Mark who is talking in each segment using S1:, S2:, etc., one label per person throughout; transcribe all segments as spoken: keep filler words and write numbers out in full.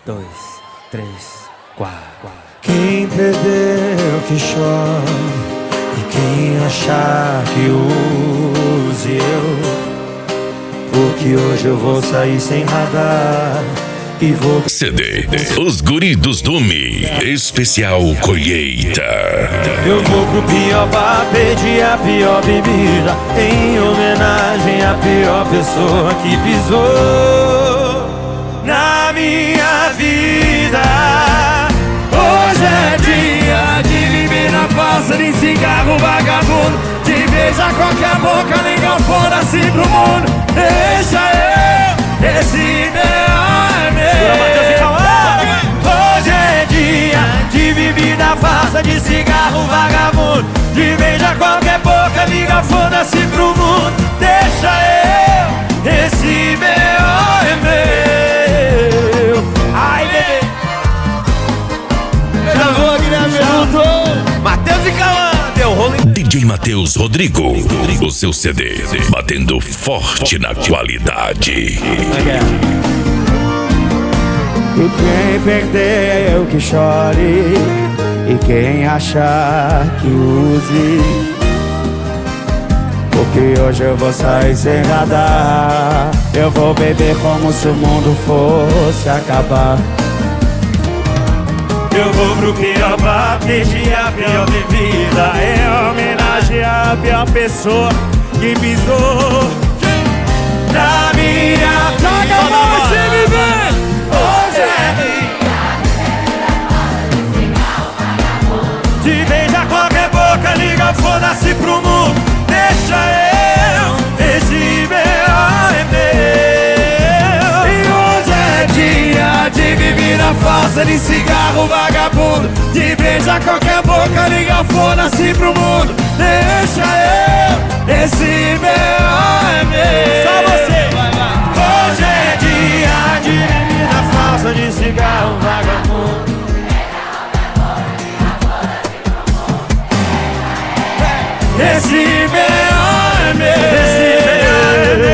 S1: dois, três, quatro.
S2: Quem perdeu que chore, e quem achar que use eu, porque hoje eu vou sair sem radar e vou...
S3: C D Os Guri dos Dume Especial Colheita.
S2: Eu vou pro pior bar pedir a pior bebida, em homenagem à pior pessoa que pisou na minha vida. Hoje é dia de viver na farsa, de cigarro vagabundo, de beijar qualquer boca, ligar foda-se pro mundo. Deixa eu, esse meu é meu. Hoje é dia de bebida farsa, de cigarro vagabundo, de beijar qualquer boca, liga foda-se pro mundo. Deixa eu, esse meu é meu. Ai, bebê. Já vou, Guilherme, junto. Matheus e Cauã, deu rolo em...
S3: D J Matheus Rodrigo, o seu C D batendo forte na qualidade.
S2: E quem perdeu que chore, e quem achar que use, porque hoje eu vou sair sem radar. Eu vou beber como se o mundo fosse acabar. Eu vou pro pior bar pedir a pior bebida, em homenagem à pior pessoa que pisou na minha vida. Você me vê. Hoje é de beijar qualquer boca, liga foda-se pro mundo. Deixa eu, esse meu é meu. E hoje é dia de bebida falsa, de cigarro vagabundo, de beijar qualquer boca, liga foda-se pro mundo. Deixa eu, esse meu é meu. Só você, vai lá. Hoje é dia de bebida falsa, de cigarro vagabundo. Esse meu é meu. Esse meu é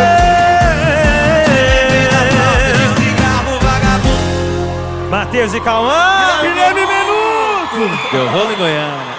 S2: meu. Cigarro vagabundo. Matheus e Cauã, Guilherme Menuto.
S1: Deu rolo em Goiânia.